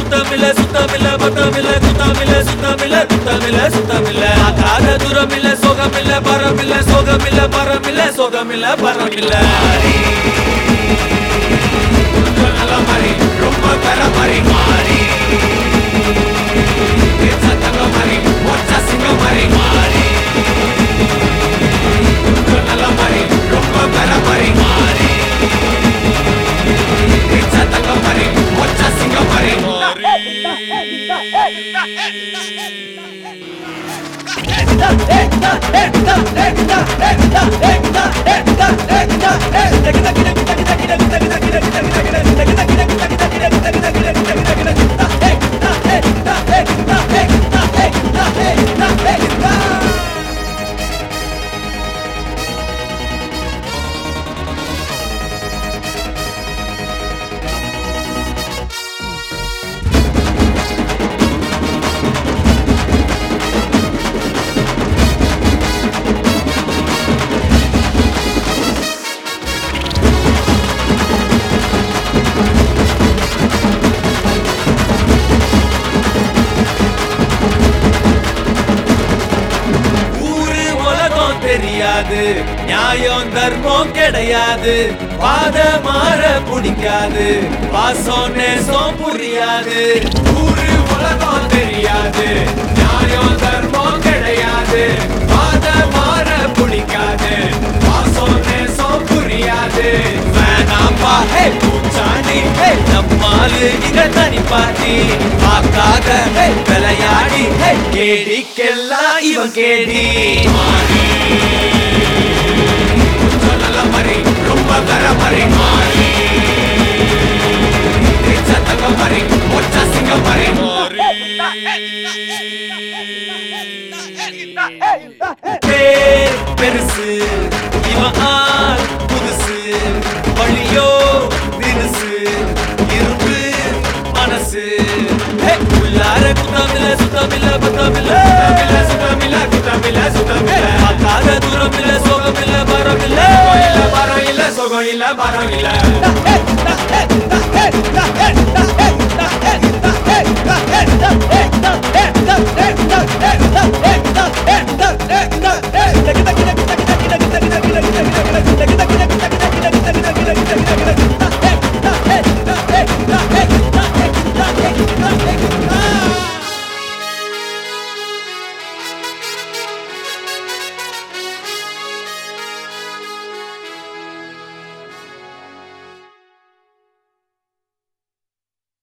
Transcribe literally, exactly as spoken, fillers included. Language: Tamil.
சுத்தமில்ல சுத்தமில்ல பத்தமில்ல குத்தமில்ல சுத்தமில்ல குத்தமில்ல சுத்தமில்ல காத தூரமில்ல சோகமில்ல பரமில்ல சோகமில்ல பரமில்ல சோகமில்ல பரமில்ல நல்ல மாதிரி ரொம்ப பெற மாதிரி மாறி தங்க மாதிரி ஒச்சா சிங்க மாதிரி மாறி நல்ல மாதிரி ரொம்ப பெற மாதிரி மாறி தங்க மாதிரி ஒச்சா சிங்க மாதிரி தெரியாது நியாயம் தர்மம் கிடையாது பாத மாற பிடிக்காது பாசம் நேசம் புரியாது ஊரு உலகம் தெரியாது நியாயம் தர்மம் கிடையாது பாத மாற பிடிக்காது பாசம் நேசம் புரியாது வேணாம்பா ஹே பூச்சாண்டி ஹே நம்மாலு இங்க தனி பாட்டி பார்க்காத ஹே விளையாடி ஹே கேடிக்கெல்லாம் இவன் கேடி நல்ல மாதிரி ரொம்ப பெற மாதிரி மாறி தங்க மாதிரி ஒச்சா சிங்க மாதிரி பேர் பெருசு இவன் ஆள் புதுசு வழியோ தினுசு இரும்பு மனசு உள்ளார குத்தமில்ல சுத்தமில்ல பத்தமில்ல சுத்தமில்ல குத்தமில்ல சுத்தமில்ல காத தூரமில்ல சோகமில்ல பரமில்ல பரம் இல்ல சோகம் இல்ல பரம் இல்ல